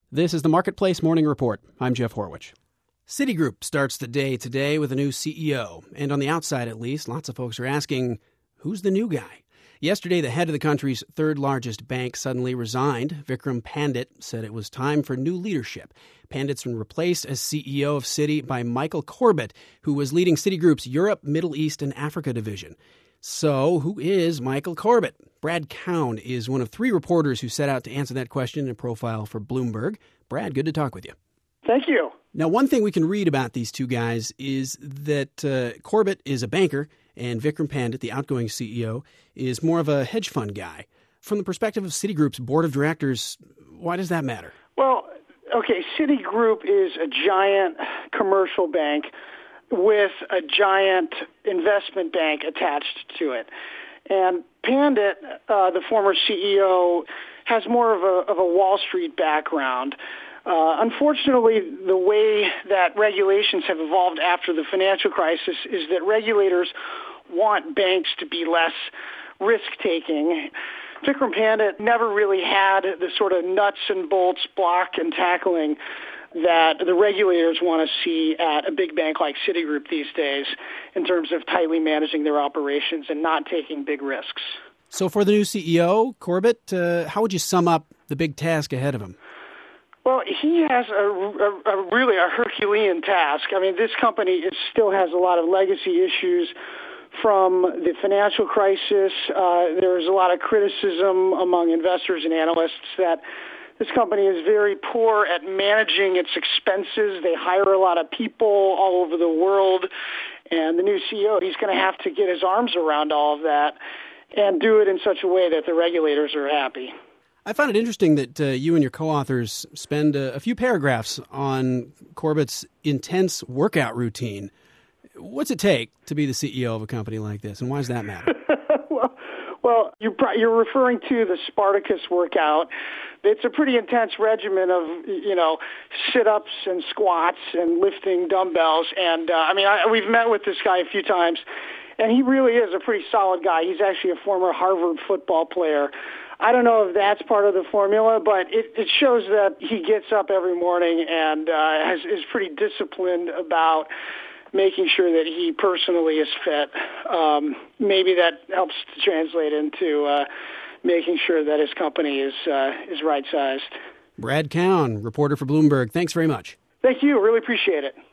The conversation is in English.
This is the Marketplace Morning Report. I'm Jeff Horwich. Citigroup starts the day today with a new CEO. And on the outside, at least, lots of folks are asking, who's the new guy? Yesterday, the head of the country's third largest bank suddenly resigned. Vikram Pandit said it was time for new leadership. Pandit's been replaced as CEO of Citi by Michael Corbett, who was leading Citigroup's Europe, Middle East, and Africa division. So, who is Michael Corbett? Brad Cowan is one of three reporters who set out to answer that question in a profile for Bloomberg. Brad, good to talk with you. Thank you. Now, one thing we can read about these two guys is that Corbett is a banker and Vikram Pandit, the outgoing CEO, is more of a hedge fund guy. From the perspective of Citigroup's board of directors, why does that matter? Well, okay, Citigroup is a giant commercial bank with a giant investment bank attached to it. And Pandit, the former CEO, has more of a Wall Street background. Unfortunately, the way that regulations have evolved after the financial crisis is that regulators want banks to be less risk-taking. Vikram Pandit never really had the sort of nuts and bolts block and tackling that the regulators want to see at a big bank like Citigroup these days in terms of tightly managing their operations and not taking big risks. So for the new CEO, Corbett, how would you sum up the big task ahead of him? Well, he has really a Herculean task. I mean, this company still has a lot of legacy issues from the financial crisis. There's a lot of criticism among investors and analysts that this company is very poor at managing its expenses. They hire a lot of people all over the world. And the new CEO, he's going to have to get his arms around all of that and do it in such a way that the regulators are happy. I found it interesting that you and your co-authors spend a few paragraphs on Corbett's intense workout routine. What's it take to be the CEO of a company like this, and why does that matter? Well, you're referring to the Spartacus workout. It's a pretty intense regimen of, sit-ups and squats and lifting dumbbells. And, we've met with this guy a few times, and he really is a pretty solid guy. He's actually a former Harvard football player. I don't know if that's part of the formula, but it shows that he gets up every morning and is pretty disciplined about making sure that he personally is fit. Maybe that helps to translate into making sure that his company is right-sized. Brad Cowan, reporter for Bloomberg. Thanks very much. Thank you. Really appreciate it.